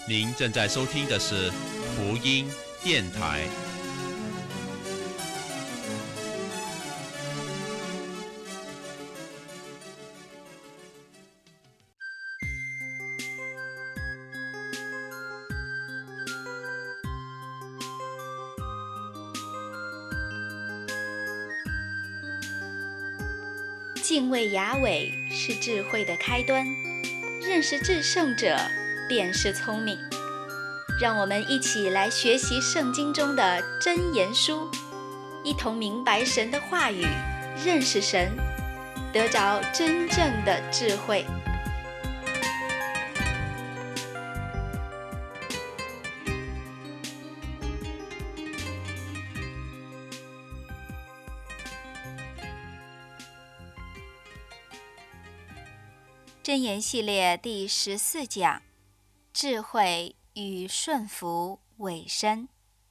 您正在收听的是福音电台。 敬畏雅伟是智慧的开端，认识至圣者便是聪明。让我们一起来学习圣经中的箴言书，一同明白神的话语，认识神，得着真正的智慧。箴言系列第14讲，智慧与顺服委身。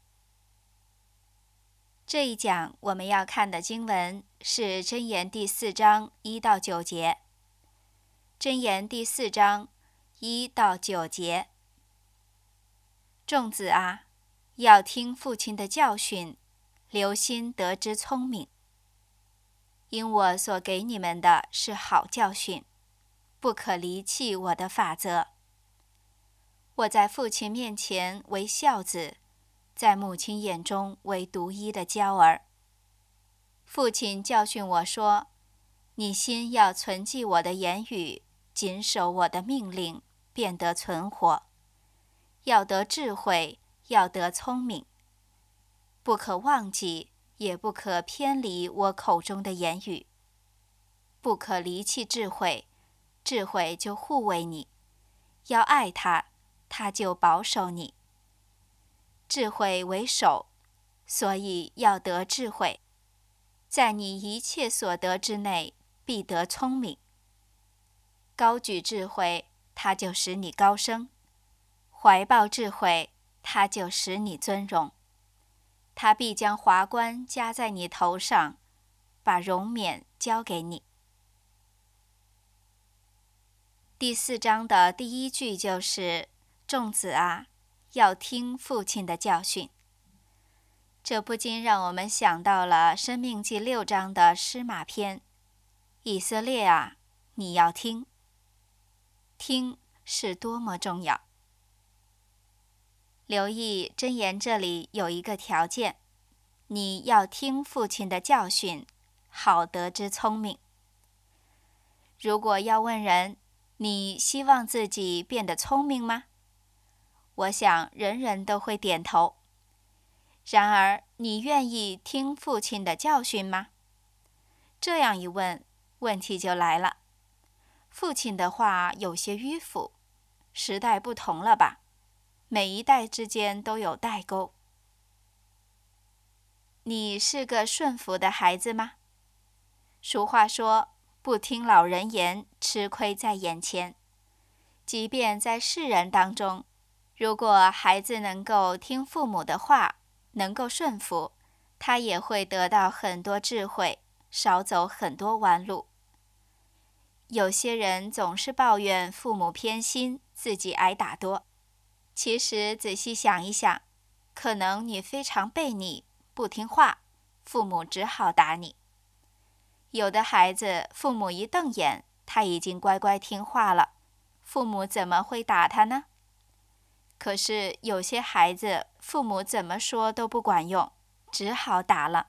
这一讲我们要看的经文是箴言第4章1到9节。箴言第4章1到9节。众子啊，要听父亲的教训，留心得知聪明。因我所给你们的是好教训，不可离弃我的法则。我在父亲面前为孝子，在母亲眼中为独一的娇儿。父亲教训我说：你心要存记我的言语，谨守我的命令，便得存活。要得智慧，要得聪明。不可忘记，也不可偏离我口中的言语。不可离弃智慧，智慧就护卫你；要爱他，他就保守你。智慧为首，所以要得智慧。在你一切所得之内，必得聪明。高举智慧，他就使你高升；怀抱智慧，他就使你尊荣。他必将华冠加在你头上，把荣冕交给你。第4章的第1句就是：众子啊，要听父亲的教训。这不禁让我们想到了申命记6章的诗马篇：以色列啊，你要听。听是多么重要。留意箴言这里有一个条件：你要听父亲的教训，好得知聪明。如果要问人，你希望自己变得聪明吗？我想人人都会点头。然而，你愿意听父亲的教训吗？这样一问，问题就来了。父亲的话有些迂腐，时代不同了吧？每一代之间都有代沟。你是个顺服的孩子吗？俗话说，不听老人言，吃亏在眼前。即便在世人当中，如果孩子能够听父母的话，能够顺服，他也会得到很多智慧，少走很多弯路。有些人总是抱怨父母偏心，自己挨打多。其实仔细想一想，可能你非常悖逆，不听话，父母只好打你。有的孩子，父母一瞪眼，他已经乖乖听话了，父母怎么会打他呢？可是有些孩子，父母怎么说都不管用，只好打了。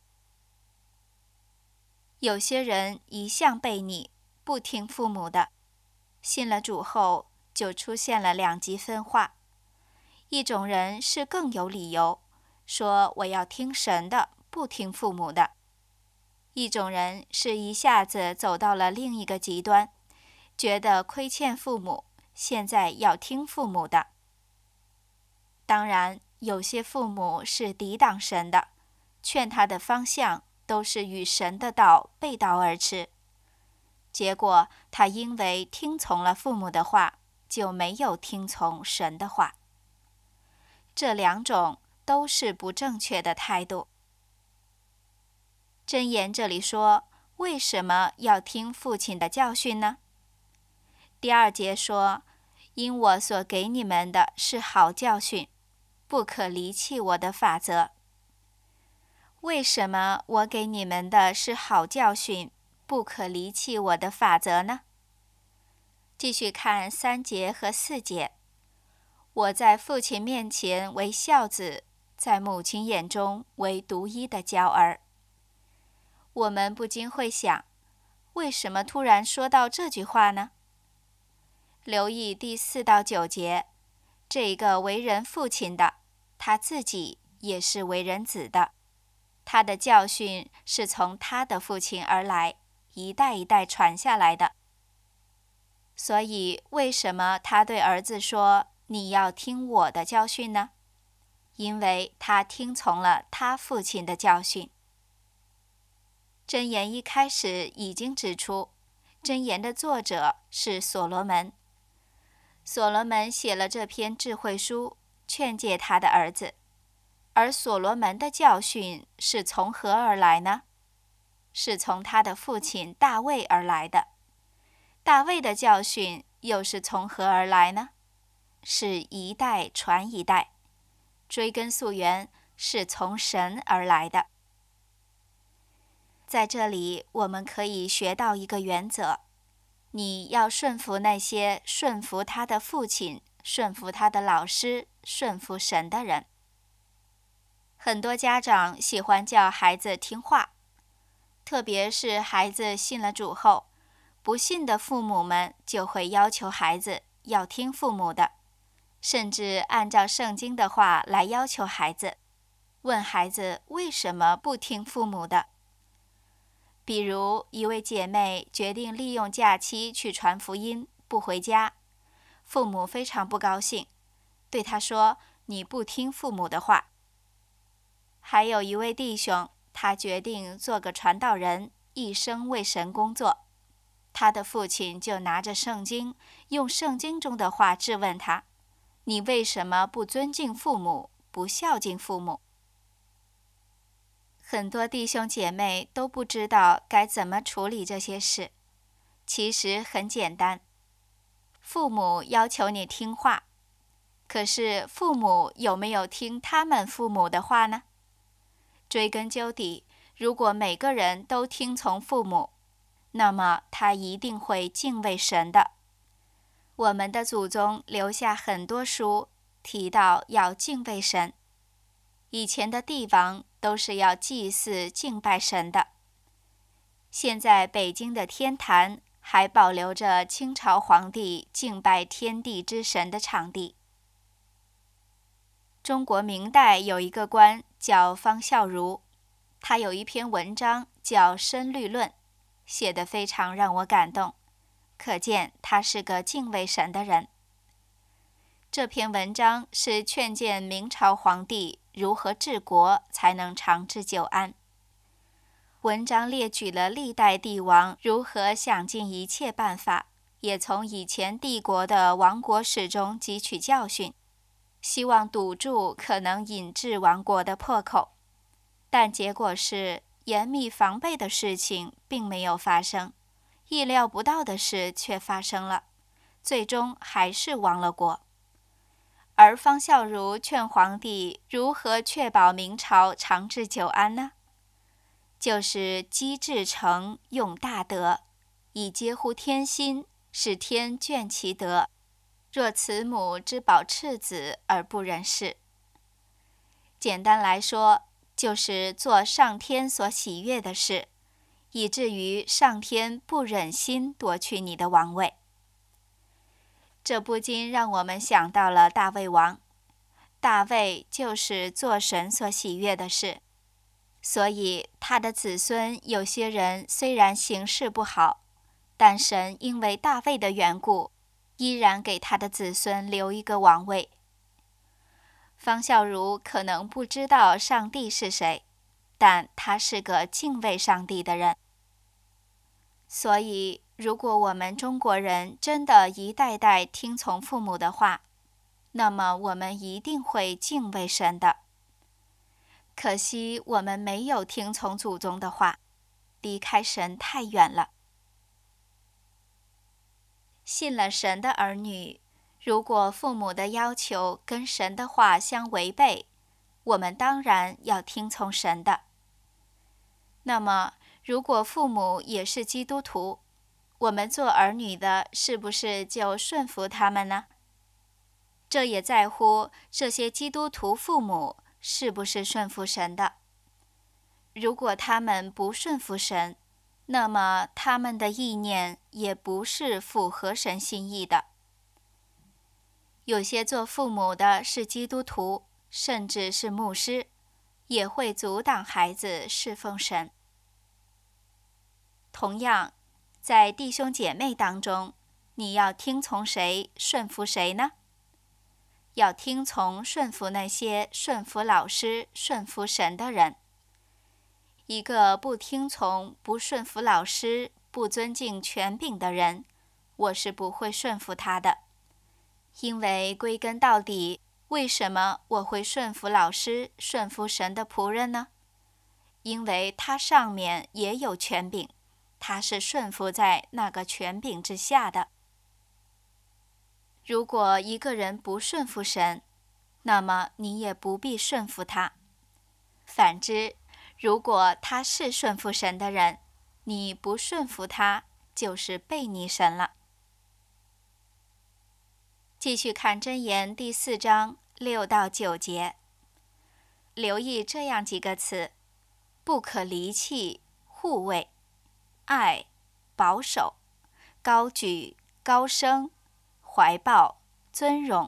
有些人一向悖逆，不听父母的，信了主后，就出现了两极分化。一种人是更有理由，说我要听神的，不听父母的。一种人是一下子走到了另一个极端，觉得亏欠父母，现在要听父母的。当然，有些父母是抵挡神的，劝他的方向都是与神的道背道而驰。结果他因为听从了父母的话，就没有听从神的话。这两种都是不正确的态度。箴言这里说，为什么要听父亲的教训呢？第2节说， 因我所给你们的是好教训，不可离弃我的法则。为什么我给你们的是好教训，不可离弃我的法则呢？继续看3节和4节。我在父亲面前为孝子，在母亲眼中为独一的娇儿。我们不禁会想，为什么突然说到这句话呢？留意第4到9节，这个为人父亲的，他自己也是为人子的，他的教训是从他的父亲而来，一代一代传下来的。所以，为什么他对儿子说，你要听我的教训呢？因为他听从了他父亲的教训。箴言一开始已经指出，箴言的作者是所罗门。所罗门写了这篇智慧书，劝诫他的儿子。而所罗门的教训是从何而来呢？是从他的父亲大卫而来的。大卫的教训又是从何而来呢？是一代传一代，追根溯源，是从神而来的。在这里，我们可以学到一个原则：你要顺服那些顺服他的父亲、顺服他的老师、顺服神的人。很多家长喜欢叫孩子听话，特别是孩子信了主后，不信的父母们就会要求孩子要听父母的，甚至按照圣经的话来要求孩子，问孩子为什么不听父母的。比如一位姐妹决定利用假期去传福音，不回家，父母非常不高兴，对她说，你不听父母的话。还有一位弟兄，他决定做个传道人，一生为神工作。他的父亲就拿着圣经，用圣经中的话质问他，你为什么不尊敬父母，不孝敬父母？很多弟兄姐妹都不知道该怎么处理这些事。其实很简单，父母要求你听话，可是父母有没有听他们父母的话呢？追根究底，如果每个人都听从父母，那么他一定会敬畏神的。我们的祖宗留下很多书，提到要敬畏神。以前的帝王都是要祭祀敬拜神的。现在北京的天坛还保留着清朝皇帝敬拜天地之神的场地。中国明代有一个官叫方孝孺，他有一篇文章叫《申律论》，写得非常让我感动，可见他是个敬畏神的人。这篇文章是劝谏明朝皇帝如何治国才能长治久安。文章列举了历代帝王如何想尽一切办法，也从以前帝国的亡国史中汲取教训，希望堵住可能引致亡国的破口。但结果是，严密防备的事情并没有发生，意料不到的事却发生了，最终还是亡了国。而方孝孺劝皇帝如何确保明朝长治久安呢？就是积至诚，用大德，以接乎天心，使天眷其德。若慈母之保赤子而不忍视。简单来说，就是做上天所喜悦的事，以至于上天不忍心夺去你的王位。这不禁让我们想到了大卫王。大卫就是做神所喜悦的事，所以他的子孙有些人虽然行事不好，但神因为大卫的缘故，依然给他的子孙留一个王位。方孝孺可能不知道上帝是谁，但他是个敬畏上帝的人。所以，如果我们中国人真的一代代听从父母的话，那么我们一定会敬畏神的。可惜我们没有听从祖宗的话，离开神太远了。信了神的儿女， 如果父母的要求跟神的话相违背，我们当然要听从神的。那么，如果父母也是基督徒，我们做儿女的是不是就顺服他们呢？这也在乎这些基督徒父母是不是顺服神的。如果他们不顺服神，那么他们的意念也不是符合神心意的。有些做父母的是基督徒，甚至是牧师，也会阻挡孩子侍奉神。同样，在弟兄姐妹当中，你要听从谁，顺服谁呢？要听从顺服那些顺服老师、顺服神的人。一个不听从、不顺服老师、不尊敬权柄的人，我是不会顺服他的。因为归根到底，为什么我会顺服老师、顺服神的仆人呢？因为他上面也有权柄，他是顺服在那个权柄之下的。如果一个人不顺服神，那么你也不必顺服他。反之，如果他是顺服神的人，你不顺服他，就是背逆神了。继续看箴言第4章6到9节，留意这样几个词：不可离弃、护卫、爱、保守、高举、高升、怀抱、尊荣。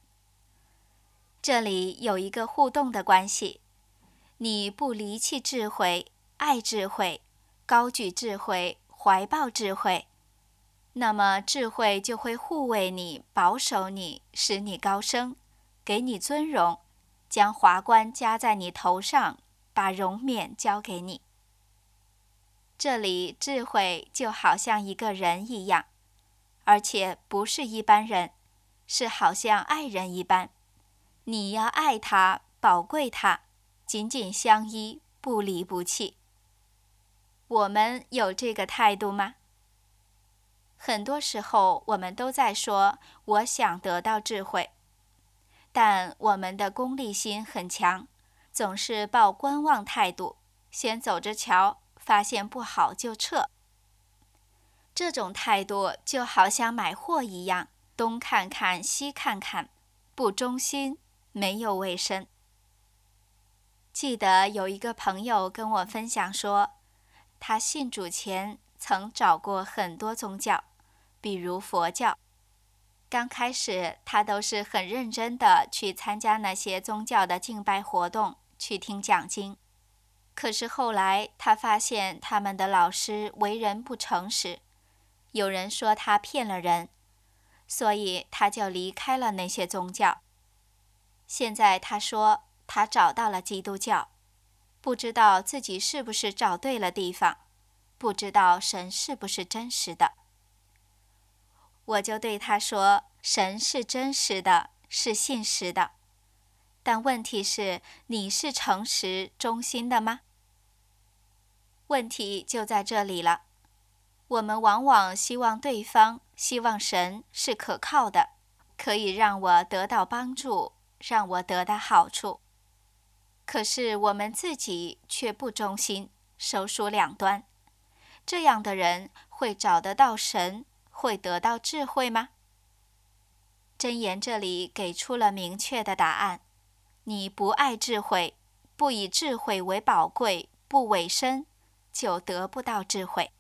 这里有一个互动的关系，你不离弃智慧、爱智慧、高举智慧、怀抱智慧，那么智慧就会护卫你、保守你，使你高升，给你尊荣，将华冠加在你头上，把荣冕交给你。这里智慧就好像一个人一样，而且不是一般人，是好像爱人一般。你要爱他，宝贵他，紧紧相依，不离不弃。我们有这个态度吗？很多时候我们都在说我想得到智慧，但我们的功利心很强，总是抱观望态度，先走着瞧，发现不好就撤。这种态度就好像买货一样，东看看西看看，不忠心，没有卫生。记得有一个朋友跟我分享说，他信主前曾找过很多宗教，比如佛教。刚开始他都是很认真的去参加那些宗教的敬拜活动，去听讲经。可是后来他发现他们的老师为人不诚实，有人说他骗了人，所以他就离开了那些宗教。现在他说他找到了基督教，不知道自己是不是找对了地方，不知道神是不是真实的。我就对他说，神是真实的，是信实的，但问题是，你是诚实忠心的吗？问题就在这里了。我们往往希望对方，希望神是可靠的，可以让我得到帮助，让我得到好处。可是我们自己却不忠心，手鼠两端。这样的人会找得到神，会得到智慧吗？箴言这里给出了明确的答案：你不爱智慧，不以智慧为宝贵，不委身，就得不到智慧。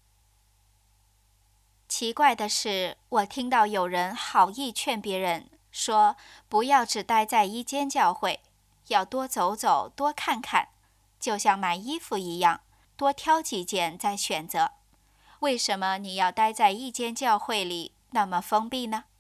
奇怪的是，我听到有人好意劝别人说，不要只待在一间教会，要多走走，多看看，就像买衣服一样，多挑几件再选择。为什么你要待在一间教会里那么封闭呢？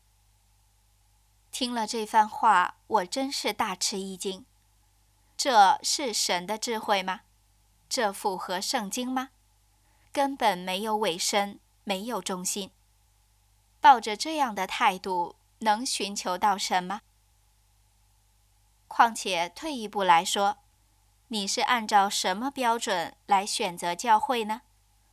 听了这番话，我真是大吃一惊。这是神的智慧吗？这符合圣经吗？根本没有委身，没有忠心。抱着这样的态度，能寻求到神吗？况且退一步来说，你是按照什么标准来选择教会呢？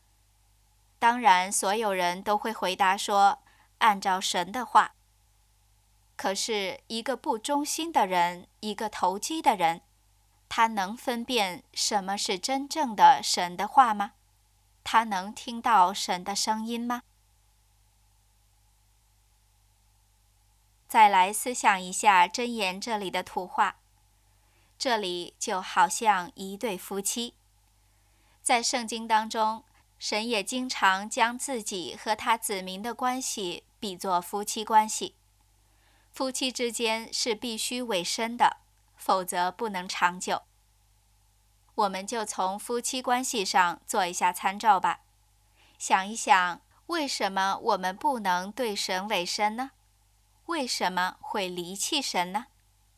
当然，所有人都会回答说，按照神的话。 可是一个不忠心的人，一个投机的人，他能分辨什么是真正的神的话吗？他能听到神的声音吗？再来思想一下箴言这里的图画，这里就好像一对夫妻。在圣经当中，神也经常将自己和他子民的关系比作夫妻关系。夫妻之间是必须委身的，否则不能长久。我们就从夫妻关系上做一下参照吧。想一想，为什么我们不能对神委身呢？为什么会离弃神呢？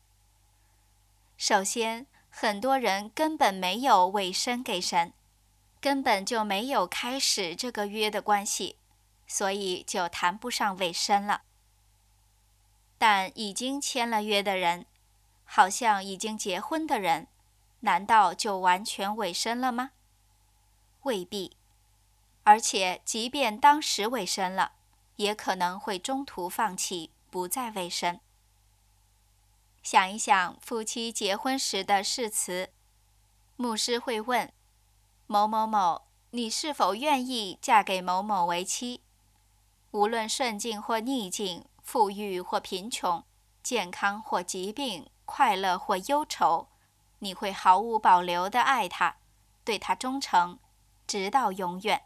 首先，很多人根本没有委身给神，根本就没有开始这个约的关系，所以就谈不上委身了。但已经签了约的人，好像已经结婚的人，难道就完全委身了吗？未必。而且即便当时委身了，也可能会中途放弃，不再委身。想一想夫妻结婚时的誓词，牧师会问某某某，你是否愿意嫁给某某为妻？无论顺境或逆境，富裕或贫穷，健康或疾病，快乐或忧愁，你会毫无保留地爱他，对他忠诚，直到永远。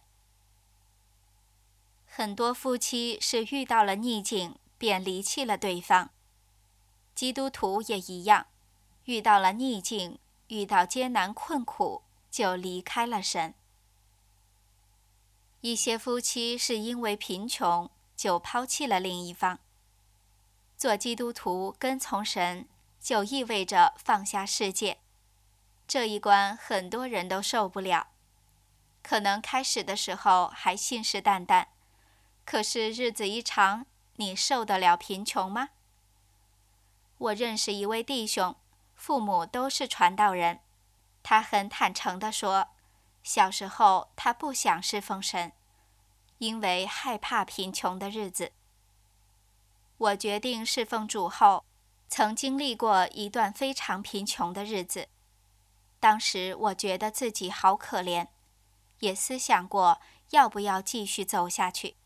很多夫妻是遇到了逆境，便离弃了对方。基督徒也一样，遇到了逆境，遇到艰难困苦，就离开了神。一些夫妻是因为贫穷，就抛弃了另一方。做基督徒跟从神，就意味着放下世界。这一关很多人都受不了。可能开始的时候还信誓旦旦，可是日子一长，你受得了贫穷吗？我认识一位弟兄，父母都是传道人。他很坦诚地说，小时候他不想侍奉神，因为害怕贫穷的日子。我决定侍奉主后，曾经历过一段非常贫穷的日子。当时我觉得自己好可怜，也思想过要不要继续走下去。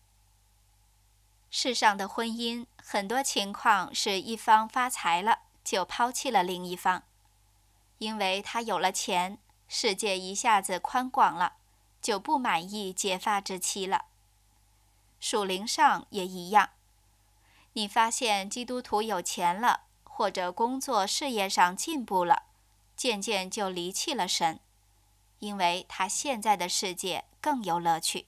世上的婚姻，很多情况是一方发财了，就抛弃了另一方。因为他有了钱，世界一下子宽广了，就不满意结发之妻了。属灵上也一样，你发现基督徒有钱了，或者工作事业上进步了，渐渐就离弃了神，因为他现在的世界更有乐趣。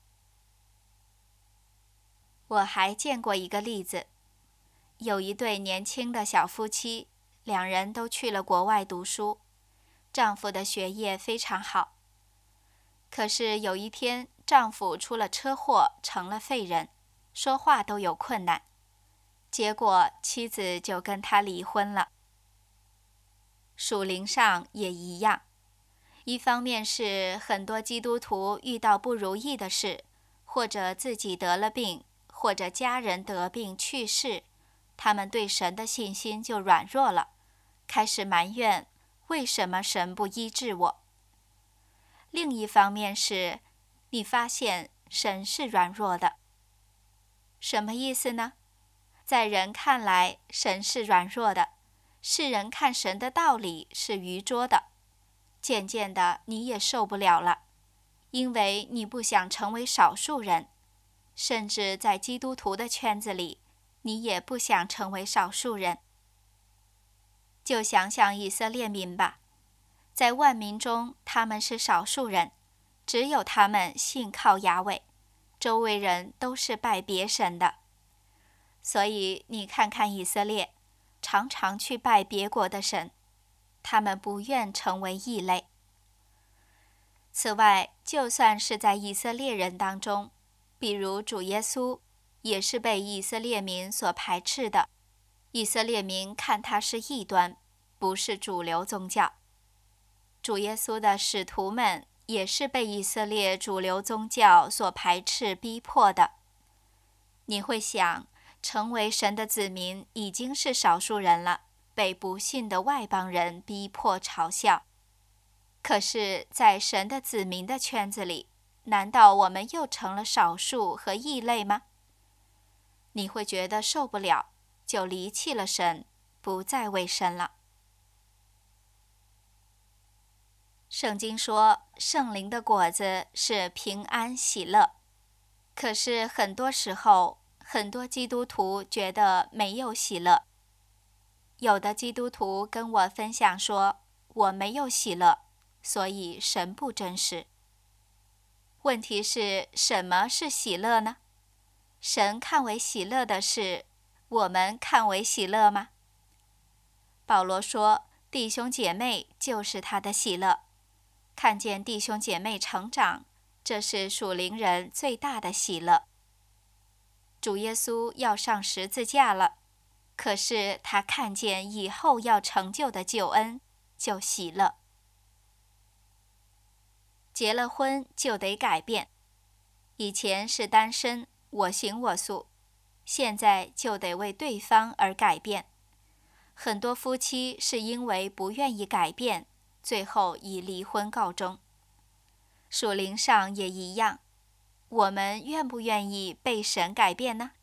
我还见过一个例子，有一对年轻的小夫妻，两人都去了国外读书，丈夫的学业非常好。可是有一天，丈夫出了车祸，成了废人，说话都有困难，结果妻子就跟他离婚了。属灵上也一样，一方面是很多基督徒遇到不如意的事，或者自己得了病，或者家人得病去世，他们对神的信心就软弱了，开始埋怨为什么神不医治我。另一方面是，你发现神是软弱的。什么意思呢？在人看来，神是软弱的，世人看神的道理是愚拙的。渐渐的，你也受不了了，因为你不想成为少数人，甚至在基督徒的圈子里，你也不想成为少数人。就想想以色列民吧，在万民中，他们是少数人，只有他们信靠雅伟，周围人都是拜别神的。所以你看看以色列，常常去拜别国的神，他们不愿成为异类。此外，就算是在以色列人当中，比如主耶稣，也是被以色列民所排斥的。以色列民看他是异端，不是主流宗教。主耶稣的使徒们也是被以色列主流宗教所排斥逼迫的。你会想， 成为神的子民已经是少数人了，被不信的外邦人逼迫嘲笑。可是，在神的子民的圈子里，难道我们又成了少数和异类吗？你会觉得受不了，就离弃了神，不再为神了。圣经说，圣灵的果子是平安喜乐。可是很多时候，很多基督徒觉得没有喜乐。有的基督徒跟我分享说，我没有喜乐，所以神不真实。问题是，什么是喜乐呢？神看为喜乐的事，我们看为喜乐吗？保罗说，弟兄姐妹就是他的喜乐。看见弟兄姐妹成长，这是属灵人最大的喜乐。主耶稣要上十字架了，可是他看见以后要成就的救恩，就喜乐。结了婚就得改变，以前是单身，我行我素，现在就得为对方而改变。很多夫妻是因为不愿意改变，最后以离婚告终。属灵上也一样，我们愿不愿意被神改变呢？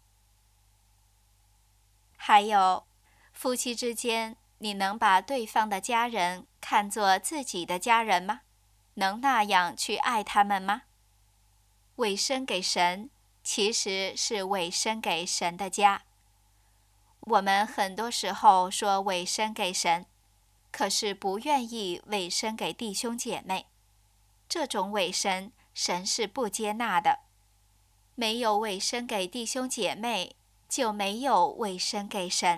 还有，夫妻之间，你能把对方的家人看作自己的家人吗？能那样去爱他们吗？委身给神，其实是委身给神的家。我们很多时候说委身给神，可是不愿意委身给弟兄姐妹。这种委身，神是不接纳的。没有委身给弟兄姐妹，就没有委身给神。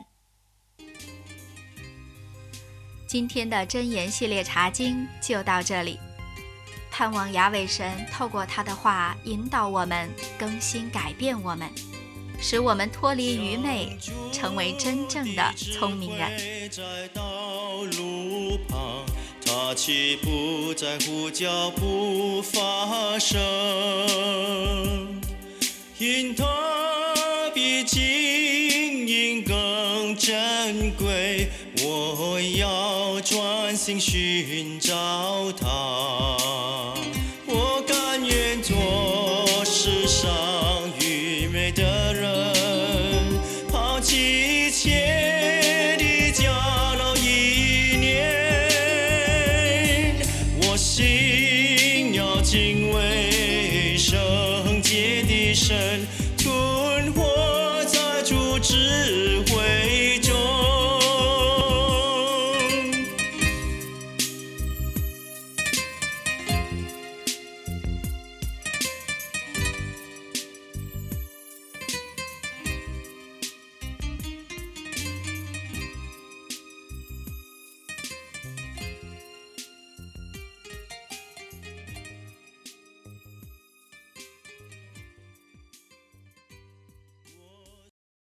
今天的箴言系列查经就到这里，盼望雅伟神透过他的话引导我们，更新改变我们，使我们脱离愚昧，成为真正的聪明人。 在道路旁，他岂不在乎脚步发声？因他比金银更珍贵，我要专心寻找他。我甘愿做世上愚昧的人，抛弃一切的假劳意念。我心要敬畏圣洁的神，